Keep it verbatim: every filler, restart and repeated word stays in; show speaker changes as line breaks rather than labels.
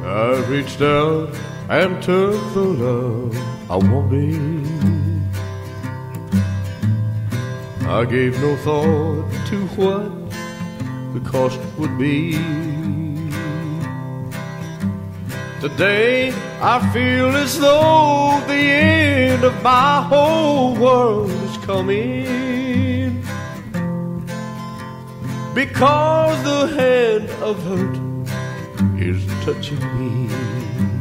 I reached out and took the love I wanted. I gave no thought to what the cost would be. Today I feel as though the end of my whole world is coming, because the hand of hurt is touching me.